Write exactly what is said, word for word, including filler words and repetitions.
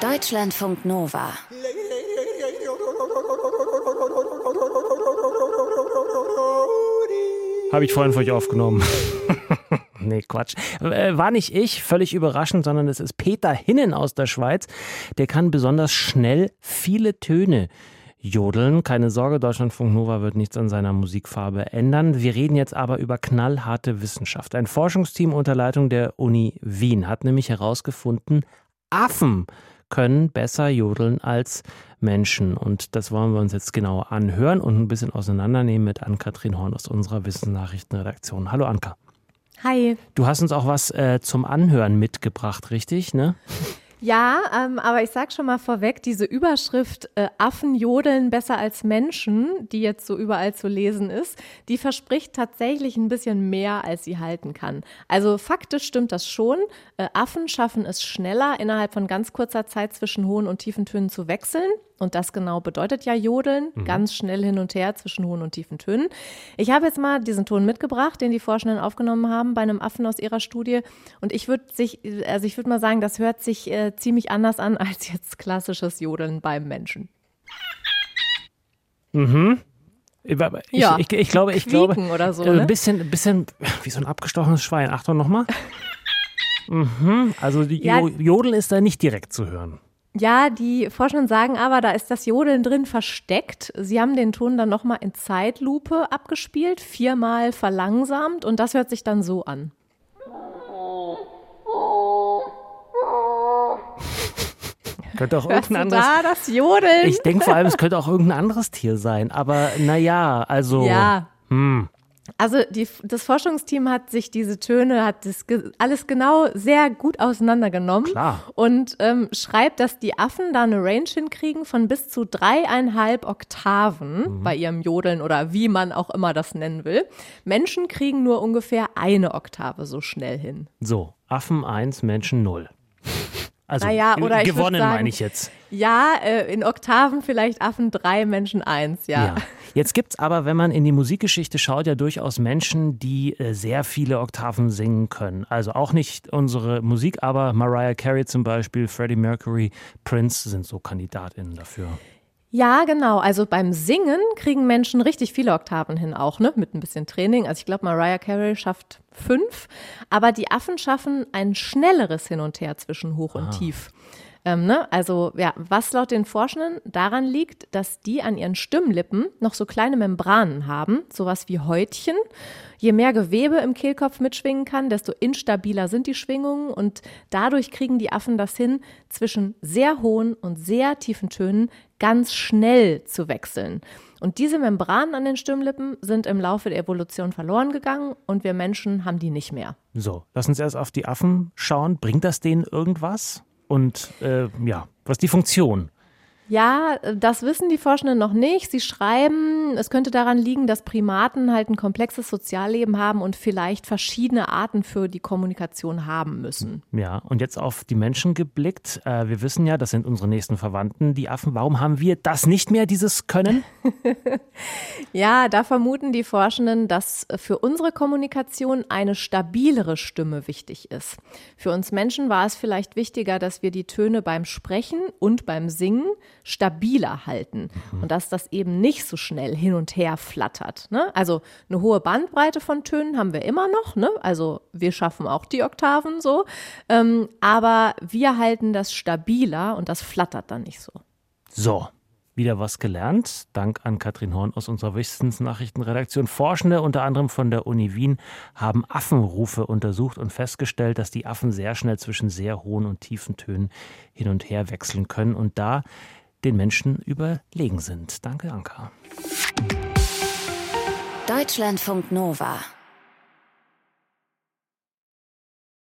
Deutschlandfunk Nova. Habe ich vorhin für euch aufgenommen. Nee, Quatsch. War nicht ich, völlig überraschend, sondern es ist Peter Hinnen aus der Schweiz. Der kann besonders schnell viele Töne jodeln. Keine Sorge, Deutschlandfunk Nova wird nichts an seiner Musikfarbe ändern. Wir reden jetzt aber über knallharte Wissenschaft. Ein Forschungsteam unter Leitung der Uni Wien hat nämlich herausgefunden, Affen können besser jodeln als Menschen. Und das wollen wir uns jetzt genauer anhören und ein bisschen auseinandernehmen mit Ann-Kathrin Horn aus unserer Wissensnachrichtenredaktion. Hallo Anka. Hi. Du hast uns auch was äh, zum Anhören mitgebracht, richtig, ne? Ja, ähm, aber ich sag schon mal vorweg, diese Überschrift äh, Affen jodeln besser als Menschen, die jetzt so überall zu lesen ist, die verspricht tatsächlich ein bisschen mehr, als sie halten kann. Also faktisch stimmt das schon. Äh, Affen schaffen es schneller, innerhalb von ganz kurzer Zeit zwischen hohen und tiefen Tönen zu wechseln. Und das genau bedeutet ja Jodeln, mhm. ganz schnell hin und her zwischen hohen und tiefen Tönen. Ich habe jetzt mal diesen Ton mitgebracht, den die Forschenden aufgenommen haben bei einem Affen aus ihrer Studie. Und ich würde sich, also ich würde mal sagen, das hört sich äh, ziemlich anders an als jetzt klassisches Jodeln beim Menschen. Mhm. Ich, ja, ich, ich glaube, ich glaube, oder so, äh, ne? ein bisschen, ein bisschen wie so ein abgestochenes Schwein. Achtung nochmal. mhm. Also die ja. Jodeln ist da nicht direkt zu hören. Ja, die Forschenden sagen aber, da ist das Jodeln drin versteckt. Sie haben den Ton dann nochmal in Zeitlupe abgespielt, viermal verlangsamt und das hört sich dann so an. Könnte auch Hörst irgendein du anderes. da das Jodeln? Ich denke vor allem, es könnte auch irgendein anderes Tier sein. Aber naja, also. Ja. Hm. Also die, das Forschungsteam hat sich diese Töne, hat das ge- alles genau sehr gut auseinandergenommen. Klar. Und ähm, schreibt, dass die Affen da eine Range hinkriegen von bis zu dreieinhalb Oktaven mhm. bei ihrem Jodeln oder wie man auch immer das nennen will. Menschen kriegen nur ungefähr eine Oktave so schnell hin. So, Affen eins, Menschen null. Also naja, oder ich gewonnen sagen, meine ich jetzt. Ja, äh, in Oktaven vielleicht Affen drei, Menschen eins, ja. ja. Jetzt gibt es aber, wenn man in die Musikgeschichte schaut, ja durchaus Menschen, die äh, sehr viele Oktaven singen können. Also auch nicht unsere Musik, aber Mariah Carey zum Beispiel, Freddie Mercury, Prince sind so KandidatInnen dafür. Ja, genau. Also beim Singen kriegen Menschen richtig viele Oktaven hin auch, ne? Mit ein bisschen Training. Also ich glaube, Mariah Carey schafft fünf, aber die Affen schaffen ein schnelleres Hin und Her zwischen hoch und ah. tief. Ähm, ne? Also ja, was laut den Forschenden daran liegt, dass die an ihren Stimmlippen noch so kleine Membranen haben, sowas wie Häutchen. Je mehr Gewebe im Kehlkopf mitschwingen kann, desto instabiler sind die Schwingungen und dadurch kriegen die Affen das hin, zwischen sehr hohen und sehr tiefen Tönen ganz schnell zu wechseln. Und diese Membranen an den Stimmlippen sind im Laufe der Evolution verloren gegangen und wir Menschen haben die nicht mehr. So, lass uns erst auf die Affen schauen. Bringt das denen irgendwas? Und äh, ja, was ist die Funktion? Ja, das wissen die Forschenden noch nicht. Sie schreiben, es könnte daran liegen, dass Primaten halt ein komplexes Sozialleben haben und vielleicht verschiedene Arten für die Kommunikation haben müssen. Ja, und jetzt auf die Menschen geblickt. Äh, wir wissen ja, das sind unsere nächsten Verwandten, die Affen. Warum haben wir das nicht mehr, dieses Können? Ja, da vermuten die Forschenden, dass für unsere Kommunikation eine stabilere Stimme wichtig ist. Für uns Menschen war es vielleicht wichtiger, dass wir die Töne beim Sprechen und beim Singen stabiler halten mhm. und dass das eben nicht so schnell hin und her flattert. Ne? Also eine hohe Bandbreite von Tönen haben wir immer noch, ne? Also wir schaffen auch die Oktaven so, ähm, aber wir halten das stabiler und das flattert dann nicht so. So, wieder was gelernt. Dank an Kathrin Horn aus unserer Wissensnachrichtenredaktion. Forschende, unter anderem von der Uni Wien, haben Affenrufe untersucht und festgestellt, dass die Affen sehr schnell zwischen sehr hohen und tiefen Tönen hin und her wechseln können und da den Menschen überlegen sind. Danke, Anka. Deutschlandfunk Nova.